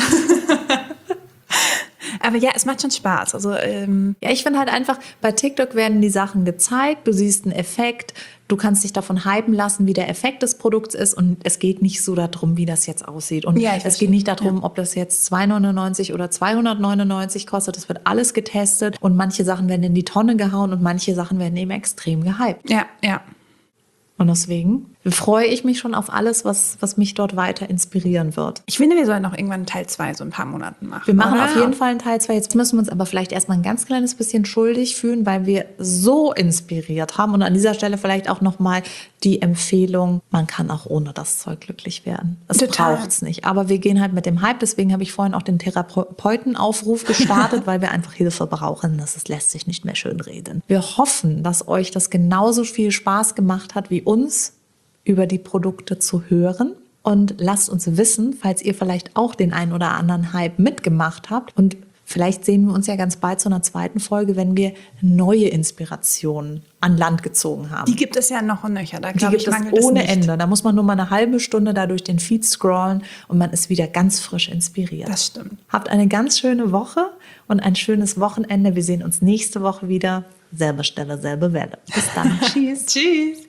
Aber ja, es macht schon Spaß. Also ähm, Ja, ich finde halt einfach, bei TikTok werden die Sachen gezeigt, du siehst einen Effekt, du kannst dich davon hypen lassen, wie der Effekt des Produkts ist und es geht nicht so darum, wie das jetzt aussieht. Und Ja, ich es verstehe. geht nicht darum, ob das jetzt zwei neunundneunzig oder zweihundertneunundneunzig kostet, das wird alles getestet und manche Sachen werden in die Tonne gehauen und manche Sachen werden eben extrem gehypt. ja, ja. Und deswegen freue ich mich schon auf alles, was, was mich dort weiter inspirieren wird. Ich finde, wir sollen noch irgendwann Teil zwei so ein paar Monaten machen. Wir machen oder? auf jeden Fall einen Teil zwei. Jetzt müssen wir uns aber vielleicht erstmal ein ganz kleines bisschen schuldig fühlen, weil wir so inspiriert haben. Und an dieser Stelle vielleicht auch nochmal die Empfehlung, man kann auch ohne das Zeug glücklich werden. Es Total. braucht es nicht. Aber wir gehen halt mit dem Hype. Deswegen habe ich vorhin auch den Therapeutenaufruf gestartet, weil wir einfach Hilfe brauchen. Das ist, lässt sich nicht mehr schön reden. Wir hoffen, dass euch das genauso viel Spaß gemacht hat wie uns, über die Produkte zu hören. Und lasst uns wissen, falls ihr vielleicht auch den einen oder anderen Hype mitgemacht habt. Und vielleicht sehen wir uns ja ganz bald zu einer zweiten Folge, wenn wir neue Inspirationen an Land gezogen haben. Die gibt es ja noch und nöcher. Da Die glaube gibt ich, es mangelt ohne es nicht. Ende. Da muss man nur mal eine halbe Stunde da durch den Feed scrollen und man ist wieder ganz frisch inspiriert. Das stimmt. Habt eine ganz schöne Woche und ein schönes Wochenende. Wir sehen uns nächste Woche wieder. Selbe Stelle, selbe Welle. Bis dann. Tschüss. Tschüss.